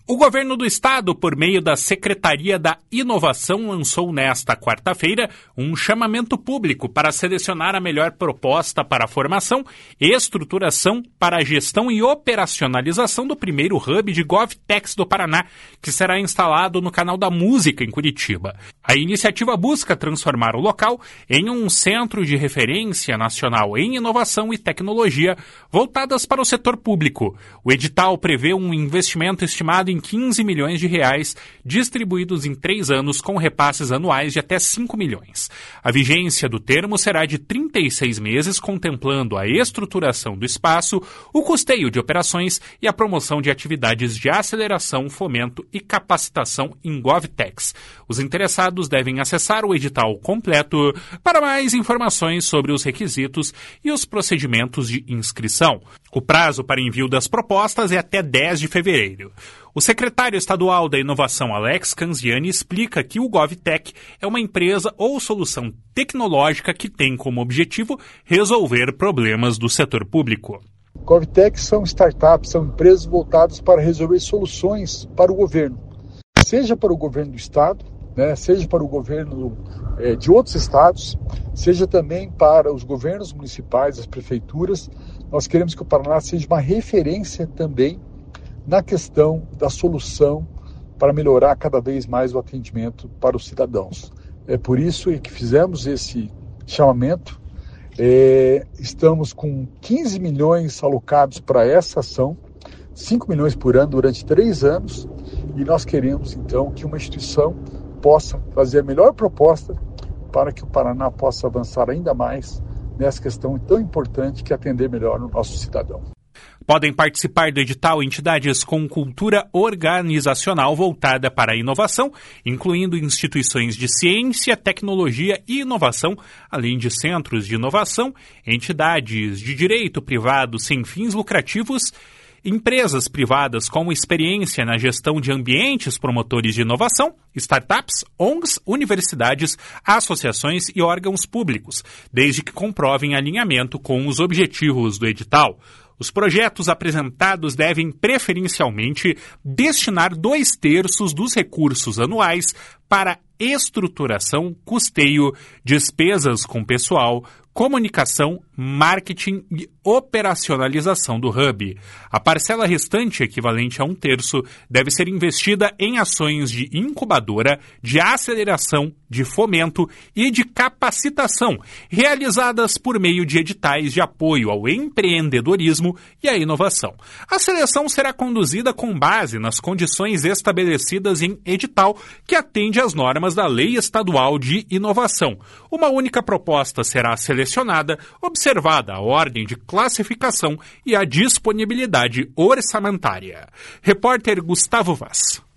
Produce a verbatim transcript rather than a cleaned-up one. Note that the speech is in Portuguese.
O governo do estado, por meio da Secretaria da Inovação, lançou nesta quarta-feira um chamamento público para selecionar a melhor proposta para a formação e estruturação para a gestão e operacionalização do primeiro hub de GovTechs do Paraná, que será instalado no Canal da Música, em Curitiba. A iniciativa busca transformar o local em um centro de referência nacional em inovação e tecnologia voltadas para o setor público. O edital prevê um investimento estimado em quinze milhões de reais, distribuídos em três anos com repasses anuais de até cinco milhões. A vigência do termo será de trinta e seis meses, contemplando a estruturação do espaço, o custeio de operações e a promoção de atividades de aceleração, fomento e capacitação em GovTechs. Os interessados devem acessar o edital completo para mais informações sobre os requisitos e os procedimentos de inscrição. O prazo para envio das propostas é até dez de fevereiro. O secretário estadual da Inovação, Alex Canziani, explica que o GovTech é uma empresa ou solução tecnológica que tem como objetivo resolver problemas do setor público. GovTechs são startups, são empresas voltadas para resolver soluções para o governo, seja para o governo do estado, né, seja para o governo é, de outros estados, seja também para os governos municipais, as prefeituras. Nós queremos que o Paraná seja uma referência também na questão da solução para melhorar cada vez mais o atendimento para os cidadãos. É por isso que fizemos esse chamamento. É, estamos com quinze milhões alocados para essa ação, cinco milhões por ano durante três anos, e nós queremos então que uma instituição possa fazer a melhor proposta para que o Paraná possa avançar ainda mais nessa questão tão importante que é atender melhor o nosso cidadão. Podem participar do edital entidades com cultura organizacional voltada para a inovação, incluindo instituições de ciência, tecnologia e inovação, além de centros de inovação, entidades de direito privado sem fins lucrativos, empresas privadas com experiência na gestão de ambientes promotores de inovação, startups, O N Gs, universidades, associações e órgãos públicos, desde que comprovem alinhamento com os objetivos do edital. Os projetos apresentados devem preferencialmente destinar dois terços dos recursos anuais para estruturação, custeio, despesas com pessoal, comunicação, marketing e operacionalização do hub. A parcela restante, equivalente a um terço, deve ser investida em ações de incubadora, de aceleração, de fomento e de capacitação, realizadas por meio de editais de apoio ao empreendedorismo e à inovação. A seleção será conduzida com base nas condições estabelecidas em edital, que atende às normas da Lei Estadual de Inovação. Uma única proposta será selecionada, observada a ordem de classificação e a disponibilidade orçamentária. Repórter Gustavo Vaz.